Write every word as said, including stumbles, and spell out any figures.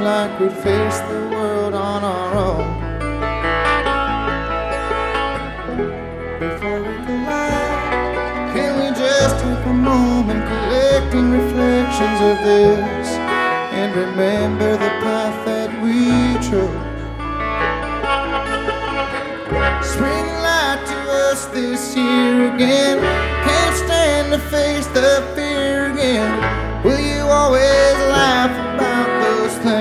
like we'd face the world on our own. Before we collide, can we just take a moment collecting reflections of this and remember the path that we chose? Spring light to us this year again. Can't stand to face the fear